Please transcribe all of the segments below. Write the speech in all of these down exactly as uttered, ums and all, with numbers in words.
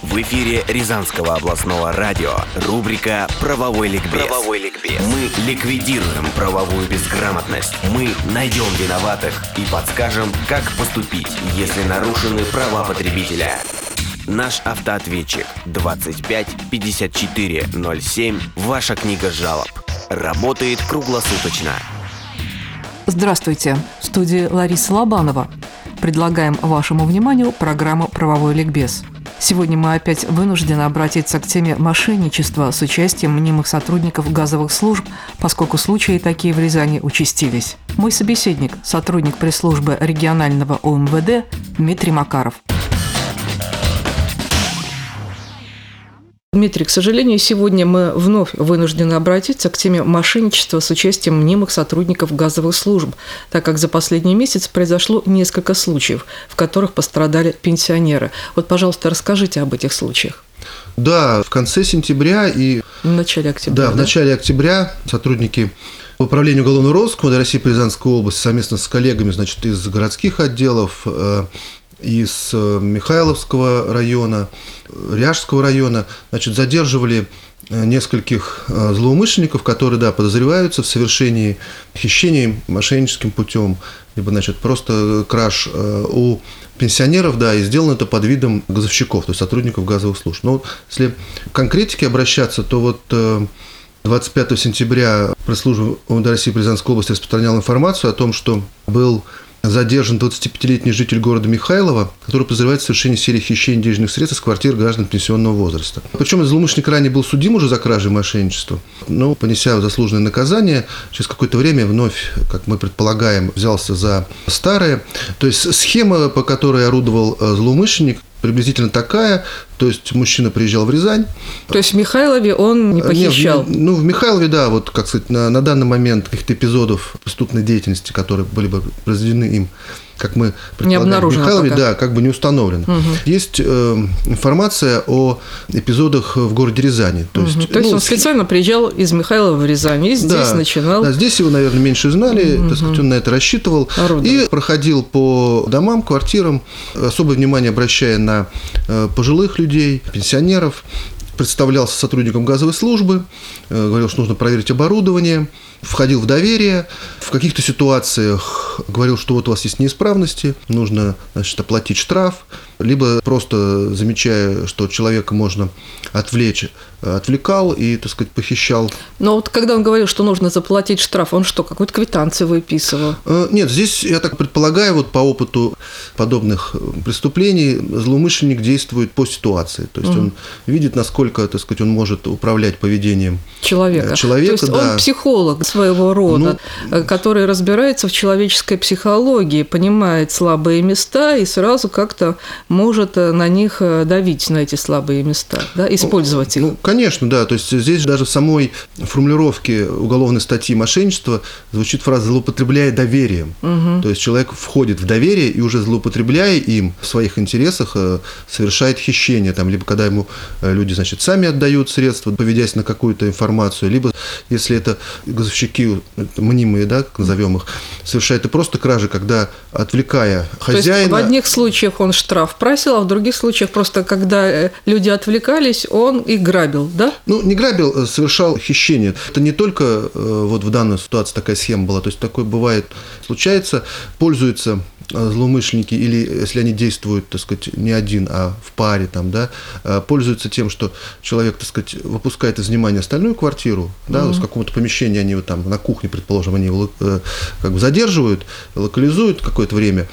В эфире Рязанского областного радио рубрика «Правовой ликбез». Правовой ликбез. Мы ликвидируем правовую безграмотность. Мы найдем виноватых и подскажем, как поступить, если нарушены права потребителя. Наш автоответчик двадцать пять пятьдесят четыре ноль семь. Ваша книга жалоб. Работает круглосуточно. Здравствуйте. В студии Лариса Лобанова. Предлагаем вашему вниманию программу «Правовой ликбез». Сегодня мы опять вынуждены обратиться к теме мошенничества с участием мнимых сотрудников газовых служб, поскольку случаи такие в Рязани участились. Мой собеседник – сотрудник пресс-службы регионального О Эм В Дэ Дмитрий Макаров. Дмитрий, к сожалению, сегодня мы вновь вынуждены обратиться к теме мошенничества с участием мнимых сотрудников газовых служб, так как за последний месяц произошло несколько случаев, в которых пострадали пенсионеры. Вот, пожалуйста, расскажите об этих случаях. Да, в конце сентября и... В начале октября. Да, в да? начале октября сотрудники Управления уголовного розыска МВД России по Рязанской области совместно с коллегами, значит, из городских отделов, из Михайловского района, Ряжского района, значит, задерживали нескольких злоумышленников, которые, да, подозреваются в совершении хищений мошенническим путем, либо, значит, просто краж у пенсионеров, да, и сделано это под видом газовщиков, то есть сотрудников газовых служб. Но если к конкретике обращаться, то вот двадцать пятого сентября пресс-служба МВД России по Рязанской области распространяла информацию о том, что был задержан двадцатипятилетний житель города Михайлова, который подозревается в совершении серии хищений денежных средств из квартир граждан пенсионного возраста. Причем злоумышленник ранее был судим уже за кражу и мошенничество, но, понеся заслуженное наказание, через какое-то время вновь, как мы предполагаем, взялся за старое. То есть схема, по которой орудовал злоумышленник, приблизительно такая. То есть мужчина приезжал в Рязань. То есть в Михайлове он не похищал? Не, ну, в Михайлове, да, вот, как сказать, на, на данный момент каких-то эпизодов преступной деятельности, которые были бы произведены им, как мы предполагаем, в Михайлове, пока. Да, как бы не установлено. Угу. Есть э, информация о эпизодах в городе Рязани. То, угу. есть, То есть ну, он специально приезжал из Михайлова в Рязань и здесь да, начинал? Да, здесь его, наверное, меньше знали, угу. так сказать, он на это рассчитывал. Орудовал. И проходил по домам, квартирам, особое внимание обращая на э, пожилых людей, пенсионеров, представлялся сотрудником газовой службы, э, говорил, что нужно проверить оборудование, входил в доверие, в каких-то ситуациях говорил, что вот у вас есть неисправности, нужно, значит, оплатить штраф, либо просто замечая, что человека можно отвлечь, отвлекал и, так сказать, похищал. Но вот когда он говорил, что нужно заплатить штраф, он что, какую-то квитанцию выписывал? Нет, здесь, я так предполагаю, вот по опыту подобных преступлений злоумышленник действует по ситуации. То есть угу. он видит, насколько, так сказать, он может управлять поведением человека. человека То есть да. он психолог своего рода, ну, который разбирается в человеческой психологии, понимает слабые места и сразу как-то может на них давить, на эти слабые места, да, использовать их. Ну, конечно, да. То есть здесь даже в самой формулировке уголовной статьи мошенничества звучит фраза «злоупотребляя доверием». Угу. То есть человек входит в доверие и уже злоупотребляя им в своих интересах совершает хищение, там, либо когда ему люди, значит, сами отдают средства, поведясь на какую-то информацию, либо если это газовщики мнимые, да, как назовем их, совершает и просто кражи, когда, отвлекая хозяина... То есть в одних случаях он штраф просил, а в других случаях просто, когда люди отвлекались, он и грабил, да? Ну, не грабил, совершал хищение. Это не только вот в данной ситуации такая схема была, то есть такое бывает, случается, пользуются злоумышленники, или если они действуют, так сказать, не один, а в паре, там, да, пользуются тем, что человек, так сказать, выпускает из внимания остальную квартиру, да, mm-hmm. с какого-то помещения они вот там на кухне, предположим, они его как бы задерживают, локализуют какое-то время,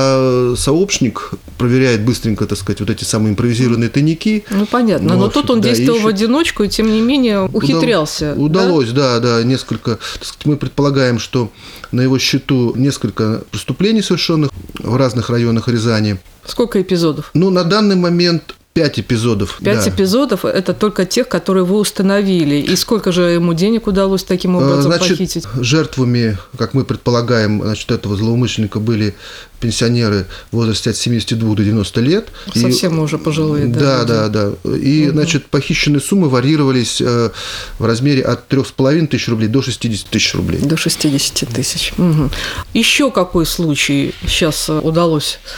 а сообщник проверяет быстренько, так сказать, вот эти самые импровизированные тайники. Ну, понятно, но, но тут он да, действовал ищет. в одиночку и, тем не менее, ухитрялся. Удалось, да, да, да, несколько, так сказать, мы предполагаем, что на его счету несколько преступлений совершенных в разных районах Рязани. Сколько эпизодов? Ну, на данный момент пять эпизодов. Пять да. эпизодов – это только тех, которые вы установили. И сколько же ему денег удалось таким образом значит, похитить? Жертвами, как мы предполагаем, значит, этого злоумышленника были пенсионеры в возрасте от семидесяти двух до девяноста лет. Совсем и, уже пожилые. Да, да, да. да. И, угу. значит, похищенные суммы варьировались в размере от трёх с половиной тысяч рублей до шестидесяти тысяч рублей. До шестидесяти тысяч. Угу. Еще какой случай сейчас удалось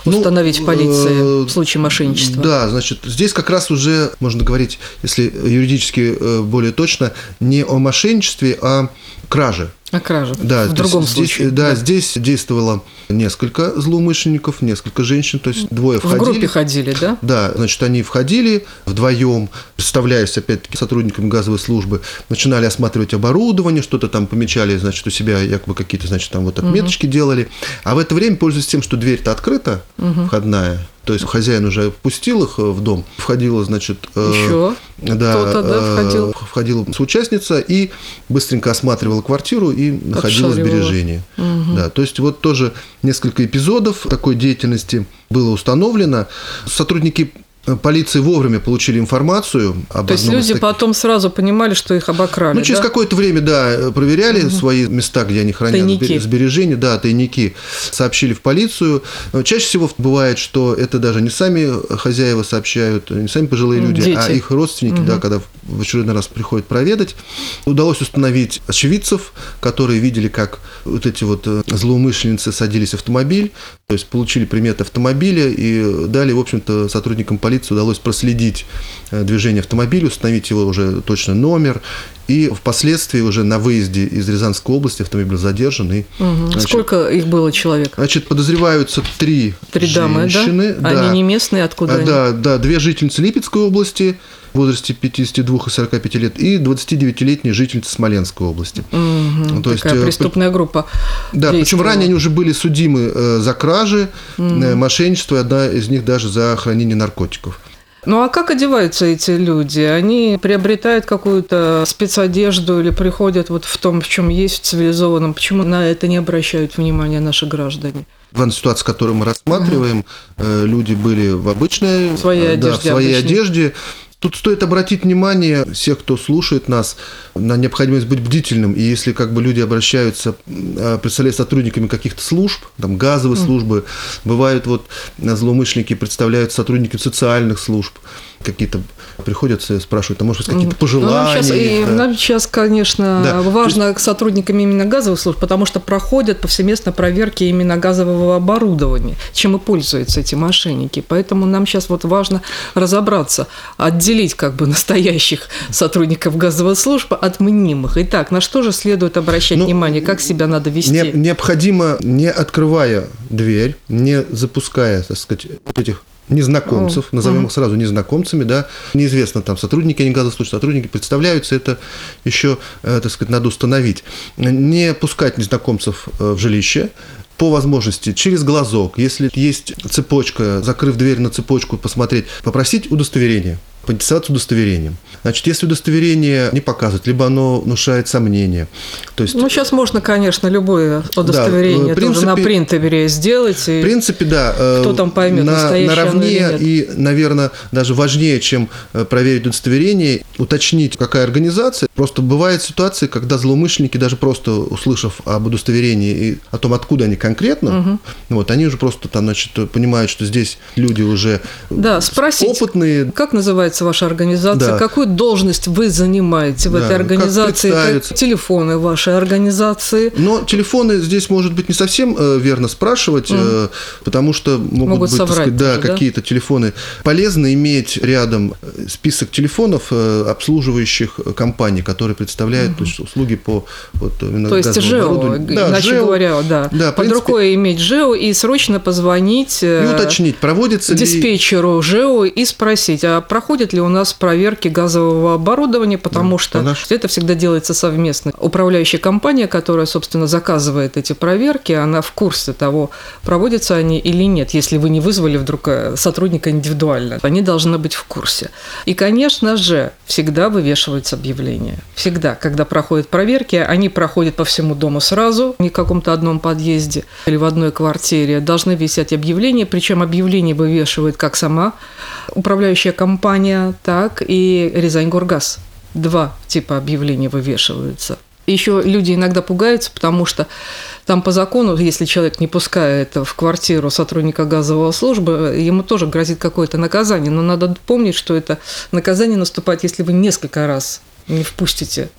установить ну, полиции э, в случае мошенничества? Да, значит, здесь как раз уже можно говорить, если юридически э, более точно, не о мошенничестве, а краже. О краже. Да, в другом здесь, случае. Да, да, здесь действовало несколько злоумышленников, несколько женщин, то есть двое входили. В группе ходили, да? Да, значит, они входили вдвоем, представляясь, опять-таки, сотрудниками газовой службы, начинали осматривать оборудование, что-то там помечали, значит, у себя якобы какие-то, значит, там вот отметочки угу. делали. А в это время, пользуясь тем, что дверь-то открыта, угу. входная, то есть хозяин уже впустил их в дом, входила, значит, еще да, кто-то, да, входил. входила соучастница и быстренько осматривала квартиру и находила сбережения. Угу. Да, то есть вот тоже несколько эпизодов такой деятельности было установлено. Сотрудники полиции вовремя получили информацию об То есть люди таких... потом сразу понимали, что их обокрали, Ну, через да? какое-то время, да, проверяли угу. свои места, где они хранят тайники. сбережения, да, тайники, сообщили в полицию. Чаще всего бывает, что это даже не сами хозяева сообщают, не сами пожилые люди, Дети. а их родственники, угу. да, когда в очередной раз приходят проведать. Удалось установить очевидцев, которые видели, как вот эти вот злоумышленницы садились в автомобиль, то есть получили приметы автомобиля, и далее, в общем-то, сотрудникам полиции удалось проследить движение автомобиля, установить его уже точно номер, и впоследствии уже на выезде из Рязанской области автомобиль был задержан. И, угу. значит, сколько их было человек? Значит, подозреваются три, три женщины. Дамы, да? Да. Они не местные, откуда а, они? Да, да, две жительницы Липецкой области в возрасте пятидесяти двух и сорока пяти лет и двадцатидевятилетняя жительница Смоленской области. Угу. То Такая есть, преступная группа. Да, причем ранее они уже были судимы за кражи, угу. мошенничество, и одна из них даже за хранение наркотиков. Ну а как одеваются эти люди? Они приобретают какую-то спецодежду или приходят вот в том, в чем есть, в цивилизованном? Почему на это не обращают внимания наши граждане? В данной ситуации, которую мы рассматриваем, угу. люди были в обычной, в своей одежде. Да, в своей одежде. Тут стоит обратить внимание всех, кто слушает нас, на необходимость быть бдительным. И если как бы люди обращаются, представляют сотрудниками каких-то служб, там газовые mm. службы, бывают вот злоумышленники представляют сотрудниками социальных служб, какие-то приходят, спрашивают, а может быть какие-то пожелания. Ну, нам, сейчас, да. нам сейчас, конечно, да. важно есть... к сотрудникам именно газовых служб, потому что проходят повсеместно проверки именно газового оборудования, чем и пользуются эти мошенники. Поэтому нам сейчас вот важно разобраться, отделить как бы настоящих сотрудников газовых служб от мнимых. Итак, на что же следует обращать ну, внимание, как себя надо вести? Не, необходимо, не открывая дверь, не запуская, так сказать, вот этих незнакомцев, oh. назовем uh-huh. их сразу незнакомцами, да, неизвестно, там, сотрудники, они газовых служб, сотрудники представляются, это еще, так сказать, надо установить. Не пускать незнакомцев в жилище, по возможности через глазок, если есть цепочка, закрыв дверь на цепочку, посмотреть, попросить удостоверение. Поинтересоваться удостоверением. Значит, если удостоверение не показывает, либо оно внушает сомнения. То есть, ну, сейчас можно, конечно, любое удостоверение да, принципе, тоже на принтере сделать. И в принципе, да. Кто там поймет, на, настоящее наравне или нет. И, наверное, даже важнее, чем проверить удостоверение, уточнить, какая организация. Просто бывают ситуации, когда злоумышленники, даже просто услышав об удостоверении и о том, откуда они конкретно, угу. вот, они уже просто там, значит, понимают, что здесь люди уже да, спросить, опытные. Как называется ваша организация, да. какую должность вы занимаете в да. этой организации, как как телефоны вашей организации. Но телефоны здесь, может быть, не совсем э, верно спрашивать, mm. э, потому что могут, могут быть, соврать так сказать, тоже, да, какие-то да? телефоны. Полезно иметь рядом список телефонов э, обслуживающих компаний, которые представляют mm-hmm. то есть, услуги по вот, то есть ЖЭО, да, иначе ЖЭО, говоря, да, да под принципе, рукой иметь ЖЭО и срочно позвонить и уточнить, проводится диспетчеру ли... ЖЭО и спросить, а проходит ли у нас проверки газового оборудования, потому да, что наш... это всегда делается совместно. Управляющая компания, которая, собственно, заказывает эти проверки, она в курсе того, проводятся они или нет, если вы не вызвали вдруг сотрудника индивидуально. Они должны быть в курсе. И, конечно же, всегда вывешиваются объявления. Всегда, когда проходят проверки, они проходят по всему дому сразу, не в каком-то одном подъезде или в одной квартире. Должны висеть объявления, причем объявления вывешивает как сама управляющая компания, так и Рязаньгоргаз. Два типа объявлений вывешиваются. Еще люди иногда пугаются, потому что там по закону, если человек не пускает в квартиру сотрудника газовой службы, ему тоже грозит какое-то наказание. Но надо помнить, что это наказание наступает, если вы несколько раз не впустите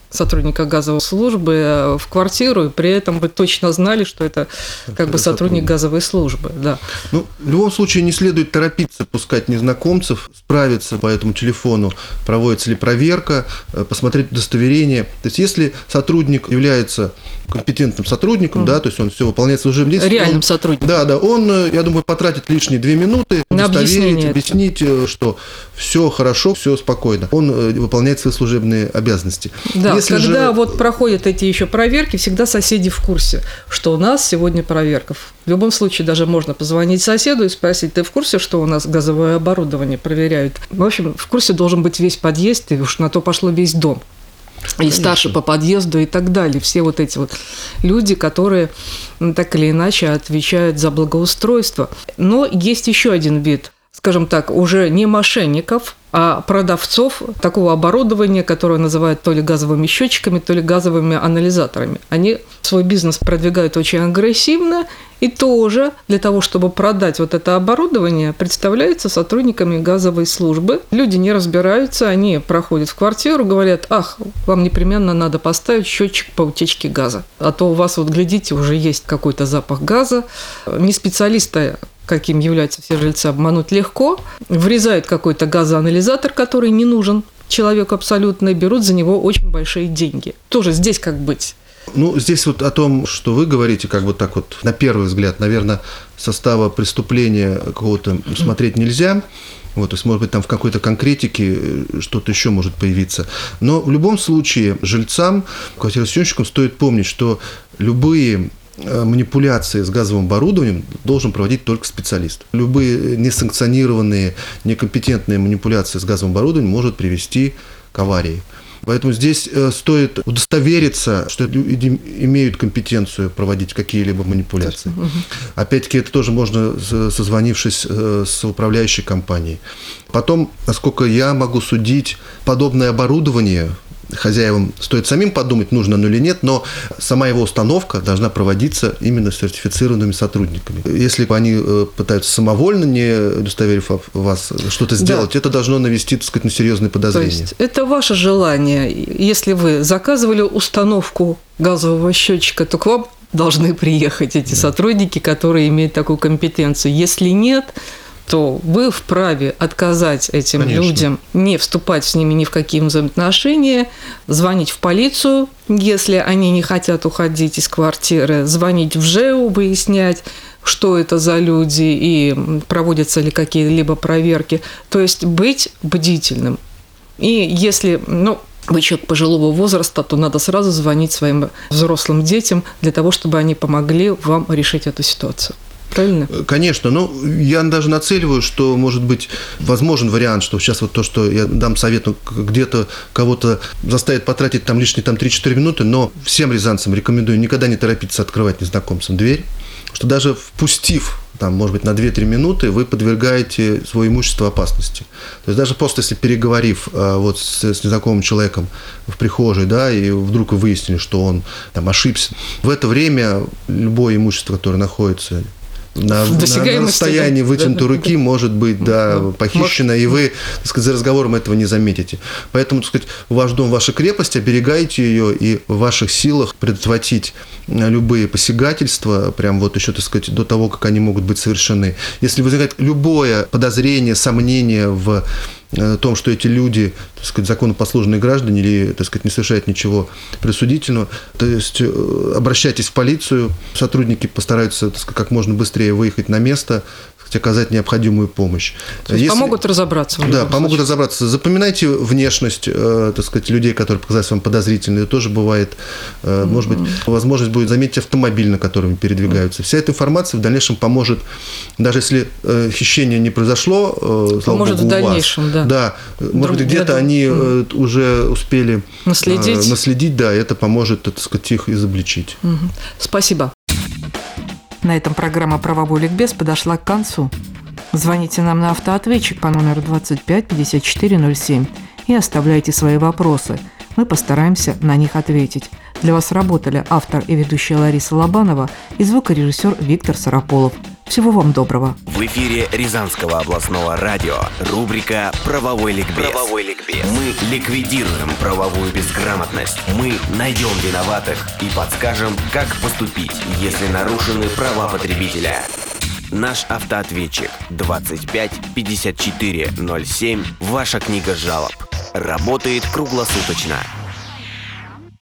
сотрудника газовой службы в квартиру, и при этом вы точно знали, что это как бы сотрудник газовой службы. Да. Ну, в любом случае не следует торопиться пускать незнакомцев, справиться по этому телефону, проводится ли проверка, посмотреть удостоверение. То есть, если сотрудник является компетентным сотрудником, mm. да, то есть он все выполняет служебные действия. Реальным он, сотрудником. Да, да, он, я думаю, потратит лишние две минуты, удостоверить, объяснить, что все хорошо, все спокойно. Он выполняет свои служебные обязанности. Да, Если когда же... вот проходят эти еще проверки, всегда соседи в курсе, что у нас сегодня проверка. В любом случае даже можно позвонить соседу и спросить: ты в курсе, что у нас газовое оборудование проверяют? В общем, в курсе должен быть весь подъезд, и уж на то пошло весь дом. И Конечно. Старше по подъезду и так далее. Все вот эти вот люди, которые так или иначе отвечают за благоустройство. Но есть еще один вид, скажем так, уже не мошенников, а продавцов такого оборудования, которое называют то ли газовыми счетчиками, то ли газовыми анализаторами. Они свой бизнес продвигают очень агрессивно, и тоже для того, чтобы продать вот это оборудование, представляются сотрудниками газовой службы. Люди не разбираются, они проходят в квартиру, говорят: ах, вам непременно надо поставить счетчик по утечке газа, а то у вас, вот глядите, уже есть какой-то запах газа. Не специалиста, каким являются все жильцы, обмануть легко. Врезают какой-то газоанализатор, который не нужен человеку абсолютно, и берут за него очень большие деньги. Тоже здесь как быть? Ну, здесь вот о том, что вы говорите, как бы так вот, на первый взгляд, наверное, состава преступления какого-то смотреть нельзя. Вот, то есть, может быть, там в какой-то конкретике что-то еще может появиться. Но в любом случае жильцам, квартиросъемщикам стоит помнить, что любые манипуляции с газовым оборудованием должен проводить только специалист. Любые несанкционированные, некомпетентные манипуляции с газовым оборудованием может привести к аварии. Поэтому здесь стоит удостовериться, что люди имеют компетенцию проводить какие-либо манипуляции. Угу. Опять-таки, это тоже можно, созвонившись с управляющей компанией. Потом, насколько я могу судить, подобное оборудование хозяевам стоит самим подумать, нужно оно или нет, но сама его установка должна проводиться именно сертифицированными сотрудниками. Если они пытаются самовольно, не удостоверив вас, что-то сделать, да. это должно навести, так сказать, на серьезные подозрения. То есть это ваше желание. Если вы заказывали установку газового счетчика, то к вам должны приехать эти сотрудники, которые имеют такую компетенцию. Если нет, то вы вправе отказать этим Конечно. людям, не вступать с ними ни в какие взаимоотношения, звонить в полицию, если они не хотят уходить из квартиры, звонить в ЖЭУ, выяснять, что это за люди и проводятся ли какие-либо проверки. То есть быть бдительным. И если, ну, вы человек пожилого возраста, то надо сразу звонить своим взрослым детям для того, чтобы они помогли вам решить эту ситуацию. Правильно? Конечно, но я даже нацеливаю, что, может быть, возможен вариант, что сейчас вот то, что я дам совет, ну, где-то кого-то заставит потратить там лишние там, три-четыре минуты, но всем рязанцам рекомендую никогда не торопиться открывать незнакомцам дверь, что даже впустив, там, может быть, на две-три минуты, вы подвергаете свое имущество опасности. То есть даже просто если переговорив вот с, с незнакомым человеком в прихожей, да, и вдруг вы выяснили, что он там ошибся, в это время любое имущество, которое находится На, на, на расстоянии вытянутой да, руки да, может быть да, да, похищено, может... и вы, так сказать, за разговором этого не заметите. Поэтому, так сказать, ваш дом, ваша крепость, оберегайте ее, и в ваших силах предотвратить любые посягательства, прям вот еще, так сказать, до того, как они могут быть совершены. Если возникает любое подозрение, сомнение в том, что эти люди, так сказать, законопослушные граждане или, так сказать, не совершают ничего пресудительного, то есть обращайтесь в полицию, сотрудники постараются, так сказать, как можно быстрее выехать на место, оказать необходимую помощь. То есть Если... помогут разобраться. Да, помогут случае. разобраться. Запоминайте внешность, э, так сказать, людей, которые показались вам подозрительными. Это тоже бывает. Э, mm-hmm. Может быть, возможность будет заметить автомобиль, на котором передвигаются. Mm-hmm. Вся эта информация в дальнейшем поможет, даже если э, хищение не произошло, э, слава поможет богу, в дальнейшем, у вас, да. Да, Друг... может быть, где-то для... они mm-hmm. э, уже успели наследить. Э, наследить, да, это поможет, так сказать, их изобличить. Mm-hmm. Спасибо. На этом программа «Правовой ликбез» подошла к концу. Звоните нам на автоответчик по номеру двадцать пять пятьдесят четыре ноль семь и оставляйте свои вопросы. Мы постараемся на них ответить. Для вас работали автор и ведущая Лариса Лобанова и звукорежиссер Виктор Сараполов. Всего вам доброго. В эфире Рязанского областного радио рубрика «Правовой ликбез». Правовой ликбез. Мы ликвидируем правовую безграмотность. Мы найдем виноватых и подскажем, как поступить, если нарушены права потребителя. Наш автоответчик двадцать пять пятьдесят четыре ноль семь. Ваша книга жалоб. Работает круглосуточно.